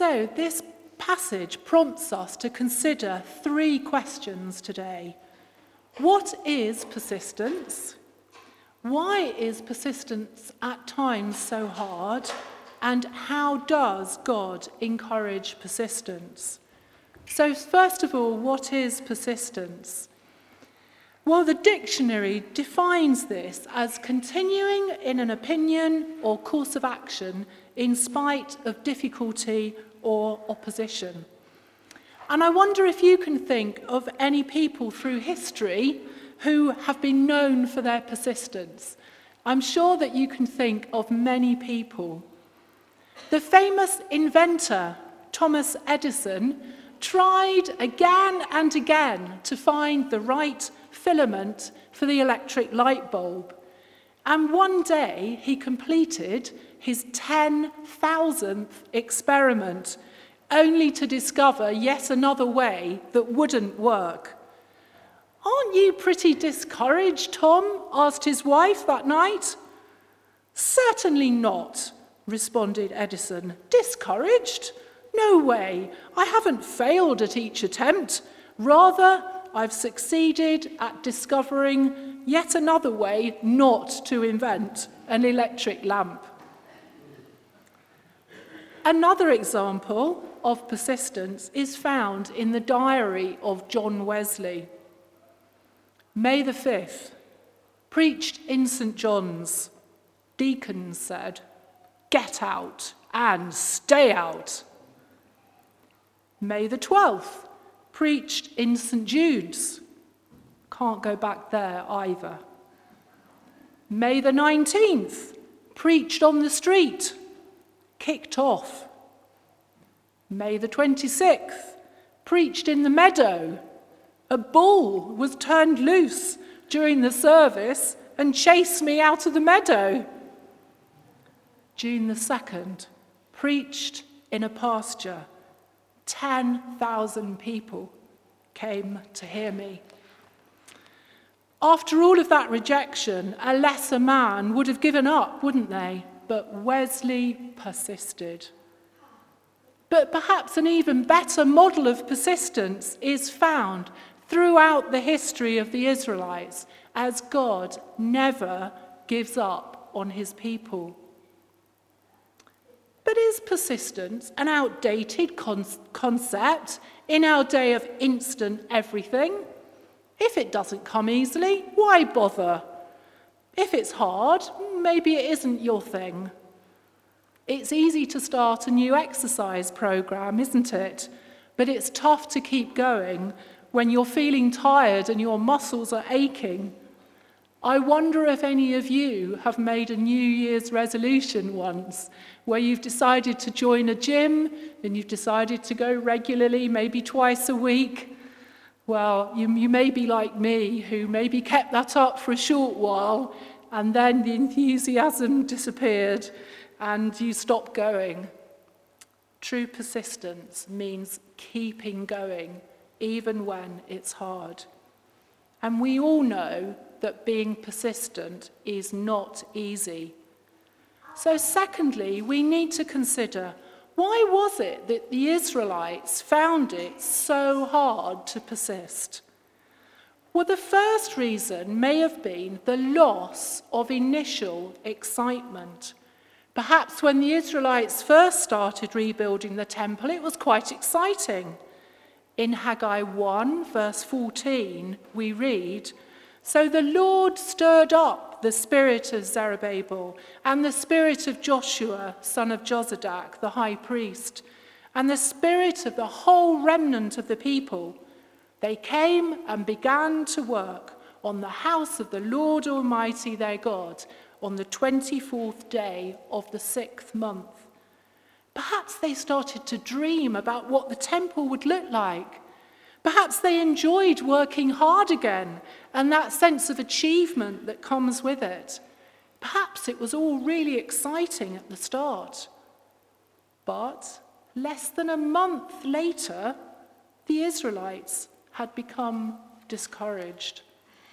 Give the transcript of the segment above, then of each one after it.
So this passage prompts us to consider 3 questions today. What is persistence? Why is persistence at times so hard? And how does God encourage persistence? So first of all, what is persistence? Well, the dictionary defines this as continuing in an opinion or course of action in spite of difficulty or opposition. And I wonder if you can think of any people through history who have been known for their persistence. I'm sure that you can think of many people. The famous inventor, Thomas Edison, tried again and again to find the right filament for the electric light bulb. And one day he completed his 10,000th experiment, only to discover yet another way that wouldn't work. "Aren't you pretty discouraged, Tom?" asked his wife that night. "Certainly not," responded Edison. "Discouraged? No way. I haven't failed at each attempt. Rather, I've succeeded at discovering yet another way not to invent an electric lamp." Another example of persistence is found in the diary of John Wesley. May the 5th, preached in St. John's. Deacons said, "Get out and stay out." May the 12th, preached in St. Jude's. Can't go back there either. May the 19th, preached on the street. Kicked off. May the 26th, preached in the meadow. A bull was turned loose during the service and chased me out of the meadow. June the 2nd, preached in a pasture. 10,000 people came to hear me. After all of that rejection, a lesser man would have given up, wouldn't they? But Wesley persisted. But perhaps an even better model of persistence is found throughout the history of the Israelites, as God never gives up on his people. But is persistence an outdated concept in our day of instant everything? If it doesn't come easily, why bother? If it's hard, maybe it isn't your thing. It's easy to start a new exercise program, isn't it? But it's tough to keep going when you're feeling tired and your muscles are aching. I wonder if any of you have made a New Year's resolution once, where you've decided to join a gym and you've decided to go regularly, maybe twice a week. Well, you may be like me, who maybe kept that up for a short while, and then the enthusiasm disappeared and you stopped going. True persistence means keeping going, even when it's hard. And we all know that being persistent is not easy. So secondly, we need to consider, why was it that the Israelites found it so hard to persist? Well, the first reason may have been the loss of initial excitement. Perhaps when the Israelites first started rebuilding the temple, it was quite exciting. In Haggai 1, verse 14, we read, "So the Lord stirred up the spirit of Zerubbabel and the spirit of Joshua, son of Jozadak, the high priest, and the spirit of the whole remnant of the people. They came and began to work on the house of the Lord Almighty their God on the 24th day of the 6th month." Perhaps they started to dream about what the temple would look like. Perhaps they enjoyed working hard again and that sense of achievement that comes with it. Perhaps it was all really exciting at the start. But less than a month later, the Israelites had become discouraged.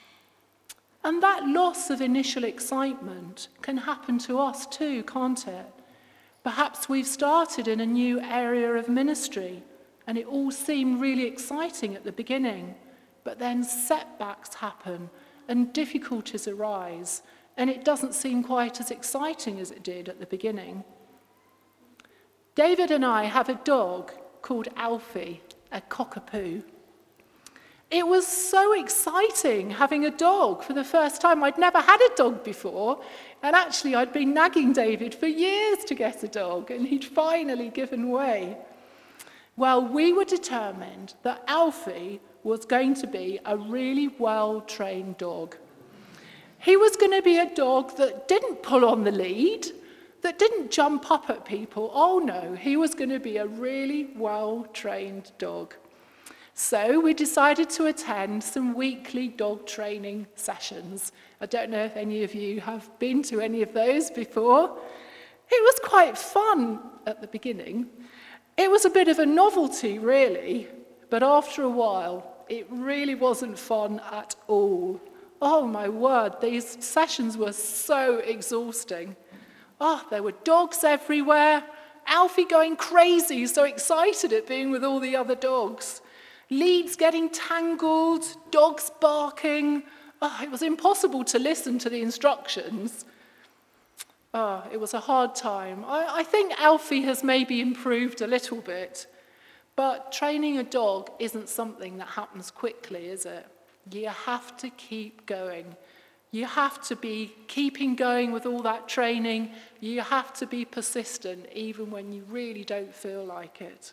And that loss of initial excitement can happen to us too, can't it? Perhaps we've started in a new area of ministry and it all seemed really exciting at the beginning, but then setbacks happen and difficulties arise and it doesn't seem quite as exciting as it did at the beginning. David and I have a dog called Alfie, a cockapoo. It was so exciting having a dog for the first time. I'd never had a dog before, and actually I'd been nagging David for years to get a dog, and he'd finally given way. Well, we were determined that Alfie was going to be a really well-trained dog. He was going to be a dog that didn't pull on the lead, that didn't jump up at people. Oh no, he was going to be a really well-trained dog. So we decided to attend some weekly dog training sessions. I don't know if any of you have been to any of those before. It was quite fun at the beginning. It was a bit of a novelty, really, but after a while, it really wasn't fun at all. Oh my word, these sessions were so exhausting. Oh, there were dogs everywhere. Alfie going crazy, so excited at being with all the other dogs. Leads getting tangled, dogs barking. Oh, it was impossible to listen to the instructions. Oh, it was a hard time. I think Alfie has maybe improved a little bit, but training a dog isn't something that happens quickly, is it? You have to keep going. You have to be keeping going with all that training. You have to be persistent even when you really don't feel like it.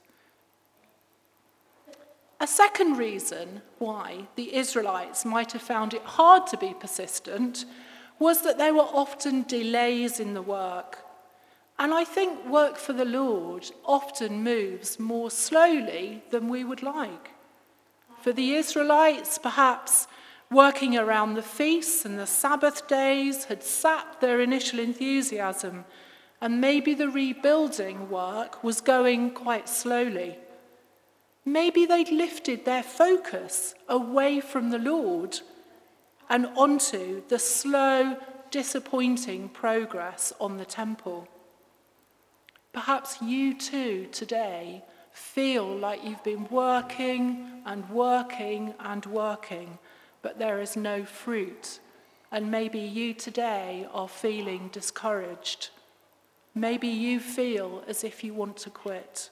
A second reason why the Israelites might have found it hard to be persistent was that there were often delays in the work. And I think work for the Lord often moves more slowly than we would like. For the Israelites, perhaps working around the feasts and the Sabbath days had sapped their initial enthusiasm, and maybe the rebuilding work was going quite slowly. Maybe they'd lifted their focus away from the Lord and onto the slow, disappointing progress on the temple. Perhaps you too today feel like you've been working and working and working, but there is no fruit. And maybe you today are feeling discouraged. Maybe you feel as if you want to quit.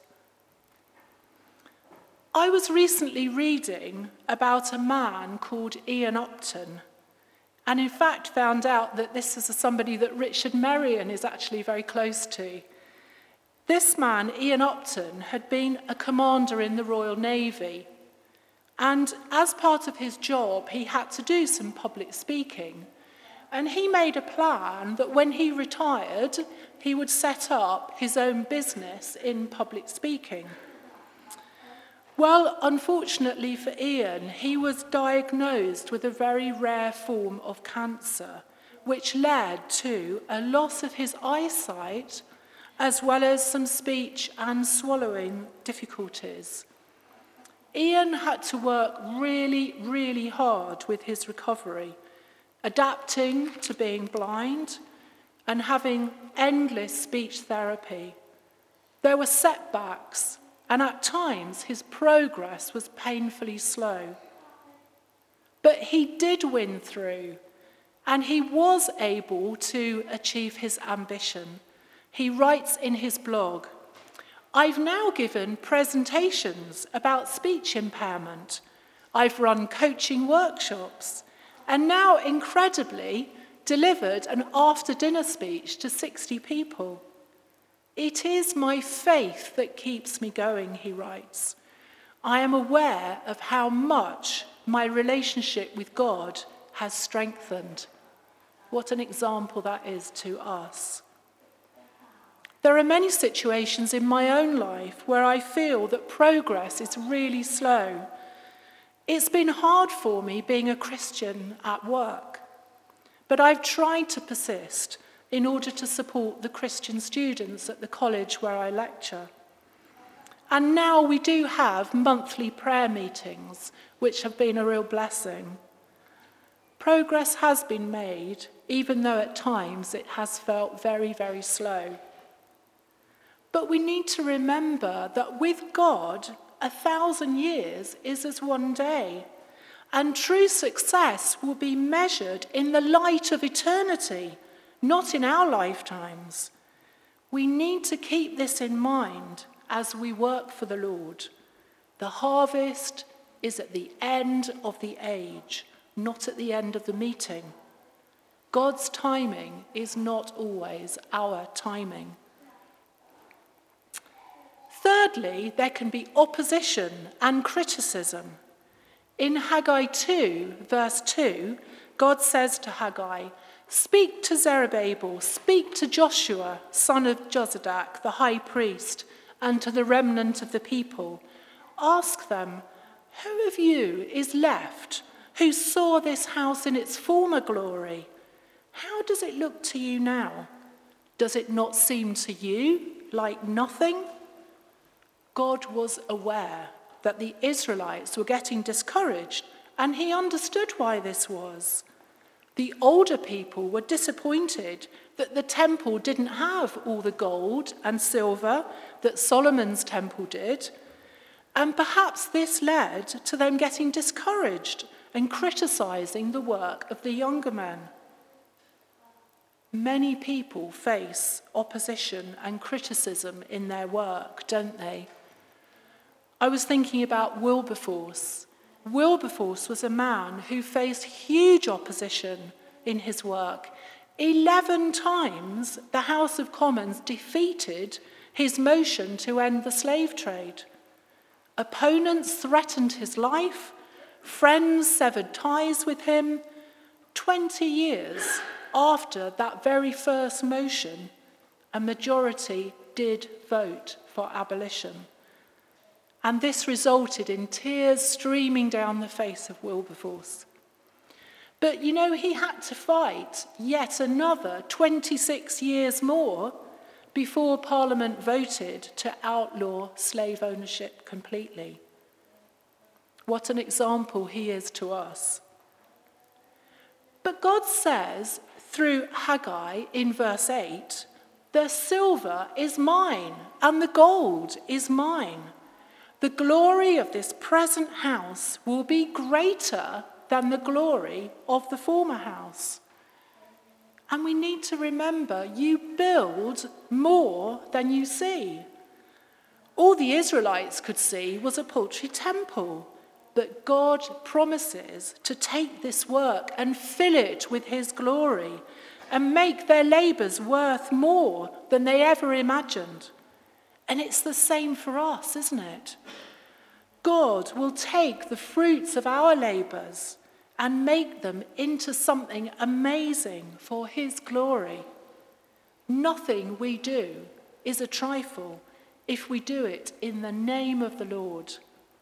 I was recently reading about a man called Ian Upton, and in fact found out that this is somebody that Richard Merrion is actually very close to. This man, Ian Upton, had been a commander in the Royal Navy, and as part of his job, he had to do some public speaking. And he made a plan that when he retired, he would set up his own business in public speaking. Well, unfortunately for Ian, he was diagnosed with a very rare form of cancer, which led to a loss of his eyesight, as well as some speech and swallowing difficulties. Ian had to work really, really hard with his recovery, adapting to being blind and having endless speech therapy. There were setbacks, and at times his progress was painfully slow. But he did win through, and he was able to achieve his ambition. He writes in his blog, "I've now given presentations about speech impairment. I've run coaching workshops, and now, incredibly, delivered an after-dinner speech to 60 people. It is my faith that keeps me going," he writes. "I am aware of how much my relationship with God has strengthened." What an example that is to us. There are many situations in my own life where I feel that progress is really slow. It's been hard for me being a Christian at work, but I've tried to persist in order to support the Christian students at the college where I lecture. And now we do have monthly prayer meetings, which have been a real blessing. Progress has been made, even though at times it has felt very, very slow. But we need to remember that with God, 1,000 years is as one day. And true success will be measured in the light of eternity, not in our lifetimes. We need to keep this in mind as we work for the Lord. The harvest is at the end of the age, not at the end of the meeting. God's timing is not always our timing. Thirdly, there can be opposition and criticism. In Haggai 2, verse 2, God says to Haggai, "Speak to Zerubbabel, speak to Joshua, son of Jozadak, the high priest, and to the remnant of the people. Ask them, who of you is left who saw this house in its former glory? How does it look to you now? Does it not seem to you like nothing?" God was aware that the Israelites were getting discouraged, and he understood why this was. The older people were disappointed that the temple didn't have all the gold and silver that Solomon's temple did, and perhaps this led to them getting discouraged and criticizing the work of the younger men. Many people face opposition and criticism in their work, don't they? I was thinking about Wilberforce. Wilberforce was a man who faced huge opposition in his work. 11 times the House of Commons defeated his motion to end the slave trade. Opponents threatened his life. Friends severed ties with him. 20 years after that very first motion, a majority did vote for abolition. And this resulted in tears streaming down the face of Wilberforce. But he had to fight yet another 26 years more before Parliament voted to outlaw slave ownership completely. What an example he is to us. But God says through Haggai in verse 8, "The silver is mine and the gold is mine. The glory of this present house will be greater than the glory of the former house." And we need to remember, you build more than you see. All the Israelites could see was a paltry temple, but God promises to take this work and fill it with his glory and make their labors worth more than they ever imagined. And it's the same for us, isn't it? God will take the fruits of our labors and make them into something amazing for his glory. Nothing we do is a trifle if we do it in the name of the Lord.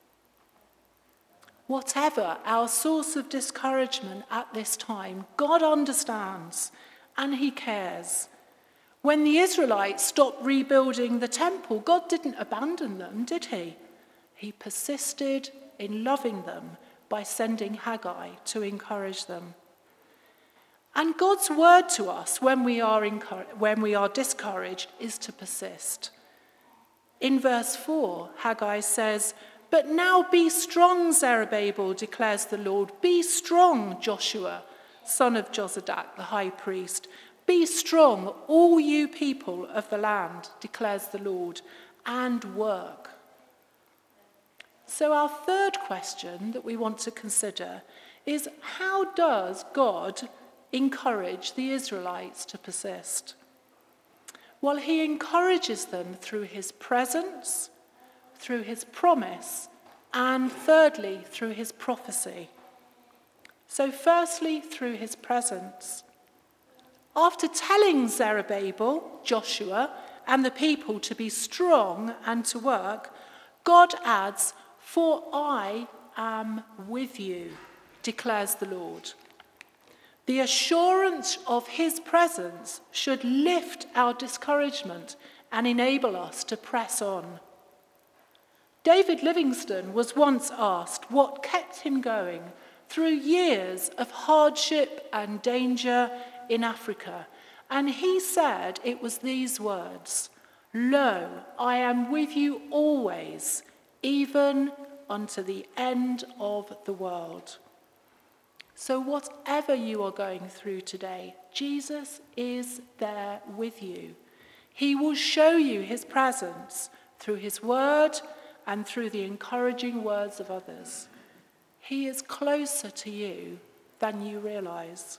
Whatever our source of discouragement at this time, God understands and he cares. When the Israelites stopped rebuilding the temple, God didn't abandon them, did he? He persisted in loving them by sending Haggai to encourage them. And God's word to us when we are discouraged is to persist. In verse 4, Haggai says, "But now be strong, Zerubbabel, declares the Lord. Be strong, Joshua, son of Jozadak, the high priest. Be strong, all you people of the land, declares the Lord, and work." So our third question that we want to consider is, how does God encourage the Israelites to persist? Well, he encourages them through his presence, through his promise, and thirdly, through his prophecy. So firstly, through his presence. After telling Zerubbabel, Joshua, and the people to be strong and to work, God adds, "For I am with you," declares the Lord. The assurance of his presence should lift our discouragement and enable us to press on. David Livingstone was once asked what kept him going through years of hardship and danger in Africa, and he said it was these words, Lo, I am with you always, even unto the end of the world. So whatever you are going through today, Jesus is there with you. He will show you his presence through his word and through the encouraging words of others. He is closer to you than you realize.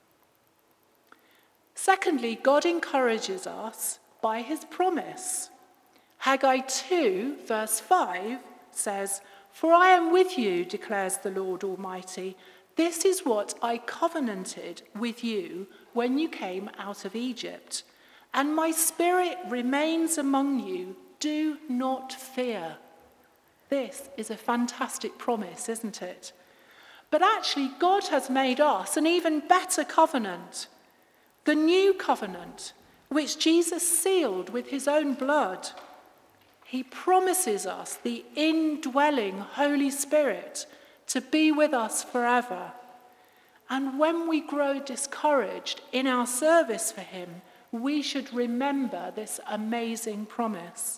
Secondly, God encourages us by his promise. Haggai 2, verse 5 says, "For I am with you, declares the Lord Almighty. This is what I covenanted with you when you came out of Egypt. And my spirit remains among you. Do not fear." This is a fantastic promise, isn't it? But actually, God has made us an even better covenant. The new covenant, which Jesus sealed with his own blood. He promises us the indwelling Holy Spirit to be with us forever. And when we grow discouraged in our service for him, we should remember this amazing promise.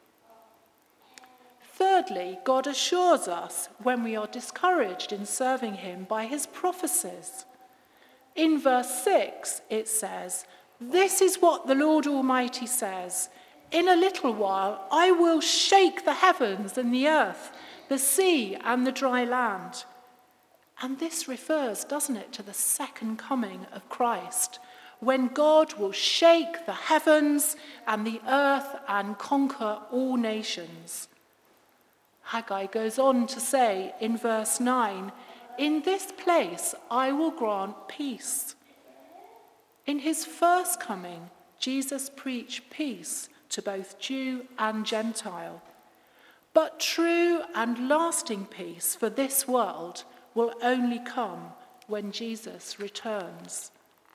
Thirdly, God assures us when we are discouraged in serving him by his prophecies. In verse 6, it says, "This is what the Lord Almighty says. In a little while I will shake the heavens and the earth, the sea and the dry land." And this refers, doesn't it, to the second coming of Christ, when God will shake the heavens and the earth and conquer all nations. Haggai goes on to say in verse 9, "In this place I will grant peace." In his first coming, Jesus preached peace to both Jew and Gentile. But true and lasting peace for this world will only come when Jesus returns.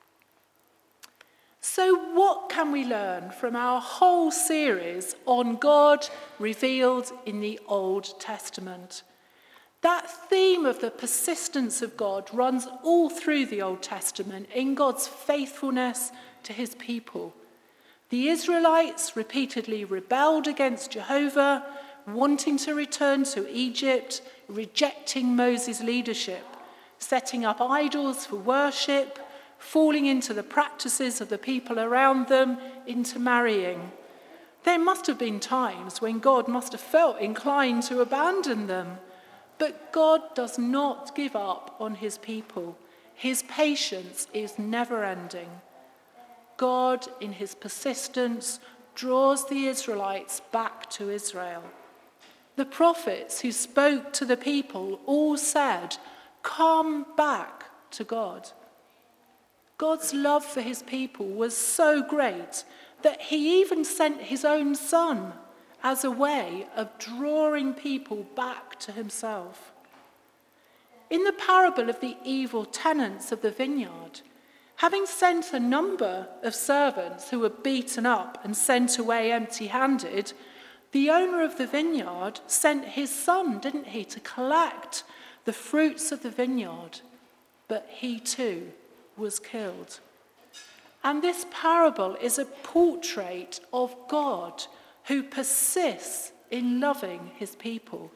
So what can we learn from our whole series on God revealed in the Old Testament? That theme of the persistence of God runs all through the Old Testament in God's faithfulness to his people. The Israelites repeatedly rebelled against Jehovah, wanting to return to Egypt, rejecting Moses' leadership, setting up idols for worship, falling into the practices of the people around them, intermarrying. There must have been times when God must have felt inclined to abandon them. But God does not give up on his people. His patience is never-ending. God, in his persistence, draws the Israelites back to Israel. The prophets who spoke to the people all said, "Come back to God." God's love for his people was so great that he even sent his own son as a way of drawing people back to himself. In the parable of the evil tenants of the vineyard, having sent a number of servants who were beaten up and sent away empty-handed, the owner of the vineyard sent his son, didn't he, to collect the fruits of the vineyard. But he too was killed. And this parable is a portrait of God who persists in loving his people.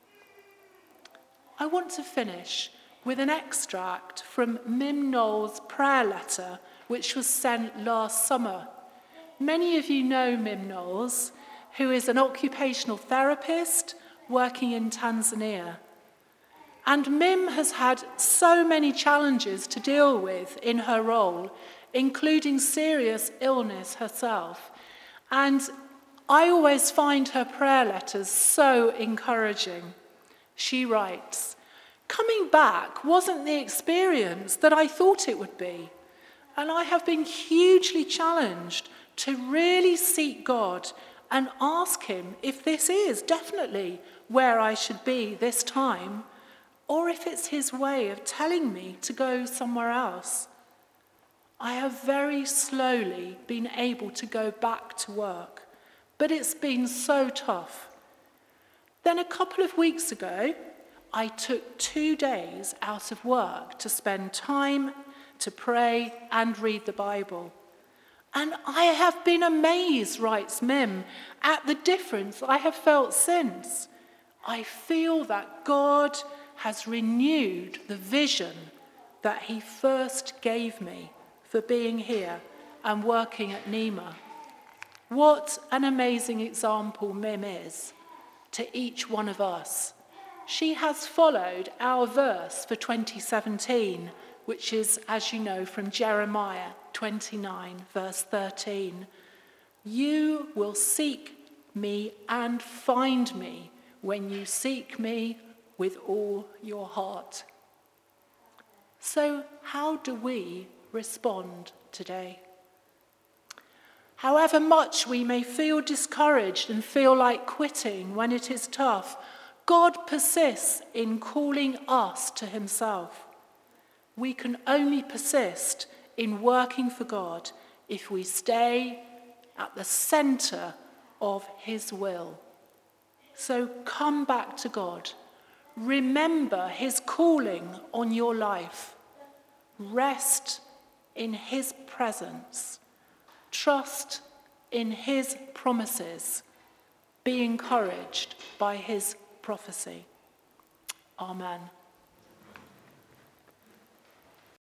I want to finish with an extract from Mim Knowles' prayer letter, which was sent last summer. Many of you know Mim Knowles, who is an occupational therapist working in Tanzania. And Mim has had so many challenges to deal with in her role, including serious illness herself. And I always find her prayer letters so encouraging. She writes, "Coming back wasn't the experience that I thought it would be, and I have been hugely challenged to really seek God and ask him if this is definitely where I should be this time, or if it's his way of telling me to go somewhere else. I have very slowly been able to go back to work, but it's been so tough. Then a couple of weeks ago, I took 2 days out of work to spend time to pray and read the Bible. And I have been amazed, writes Mim, at the difference I have felt since. I feel that God has renewed the vision that he first gave me for being here and working at Nema. What an amazing example Mim is to each one of us. She has followed our verse for 2017, which is, as you know, from Jeremiah 29, verse 13. You will seek me and find me when you seek me with all your heart. So how do we respond today? However much we may feel discouraged and feel like quitting when it is tough, God persists in calling us to himself. We can only persist in working for God if we stay at the centre of his will. So come back to God. Remember his calling on your life. Rest in his presence. Trust in his promises. Be encouraged by his prophecy. Amen.